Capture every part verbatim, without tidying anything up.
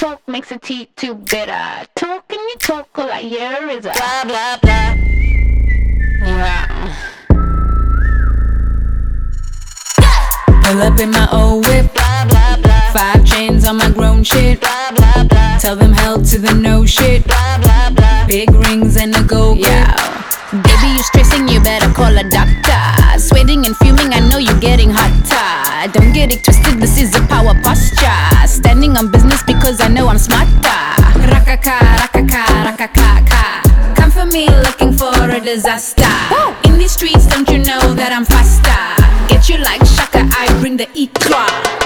talk makes the tea too bitter. Talking you talk all I hear is a blah blah blah. Yeah. Pull up in my old whip, Blah blah blah. five chains on my grown shit. Blah blah blah. Tell them hell to the no shit. Blah blah blah. Big rings and a gold grip. Yeah. Baby, you stressing, you better call a doctor. Sweating and fuming, I know you're getting hotter. Don't get it twisted, this is a power posture. Standing on business because I know I'm smarter. Rakaka, rakaka, rakaka, ka. Come for me looking for a disaster. In these streets, don't you know that I'm faster? Get you like Shaka, I bring the eclair.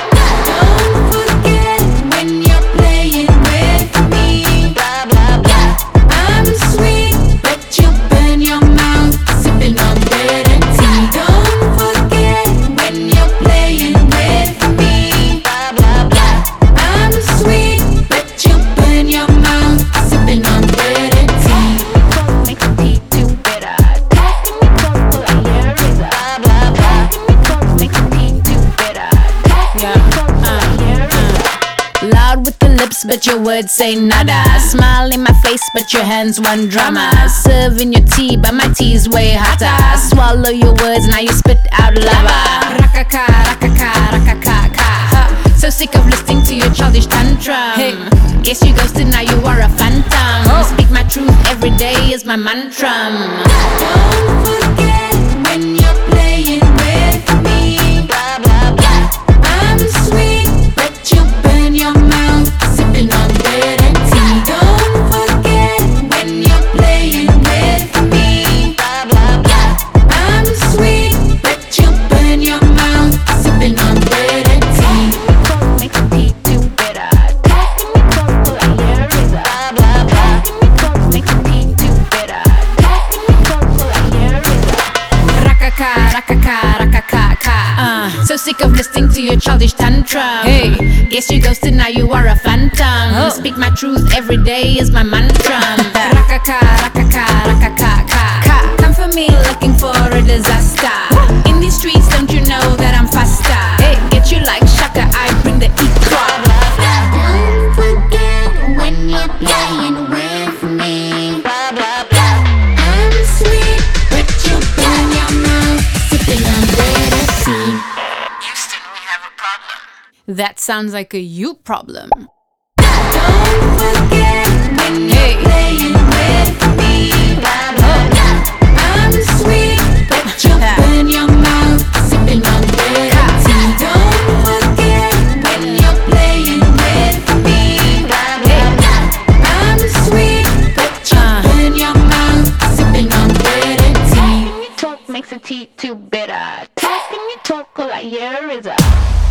Don't forget when you're playing with me. Blah blah blah. I'm sweet, but you burn your mouth sipping on bread and tea. Don't forget when you're playing with me. Blah blah blah. I'm sweet, but you burn your mouth sipping on bread and tea. Talk makes the tea too bitter. Talking you talk all I hear is a blah blah blah. Talk makes the tea too bitter. Talking you talk all I hear is a Loud with the lips, but your words say nada. Smile in my face, but your hands want drama. Serving your tea, but my tea's way hotter. Swallow your words, now you spit out lava. Rakaka, rakaka, rakaka, ka. So sick of listening to your childish tantrum. Hey. Guess you ghosted, now you are a phantom. Speak my truth every day is my mantra. Don't forget when you're playing with me. blah blah blah. I'm sweet, but you burn your mouth sipping on bread and tea. Don't forget when you're playing with me. Blah blah blah. I'm sweet, but you burn your mouth sipping on bread and tea. Talk makes the tea too bitter. Talking you talk all I hear is a blah blah blah. Talk makes the tea too bitter. Talking you talk all I hear is a Rakaka, rakaka, rakaka, ka. Uh, so sick of listening to your childish tantrum. Hey. Guess you ghosted, now you are a phantom. Oh. Speak my truth every day is my mantra. Rakaka, rakaka, rakaka, ka. Come for me looking for a disaster. In these streets, don't you know that I'm faster? Hey, get you like Shaka, I bring the eclair. don't forget when you're playing with me. Blah blah blah. I'm sweet, but you burn your mouth sipping on bread and tea. Houston, we have a problem. That sounds like a you problem. Don't forget when you're playing with me. Blah blah blah. I'm sweet, but you burn your mouth sipping on bread and tea. Don't forget when you're playing with me. Blah blah blah. I'm sweet, but you burn your mouth sipping on bread and tea. Talking you talk makes the tea too bitter. Talking you talk all I hear is a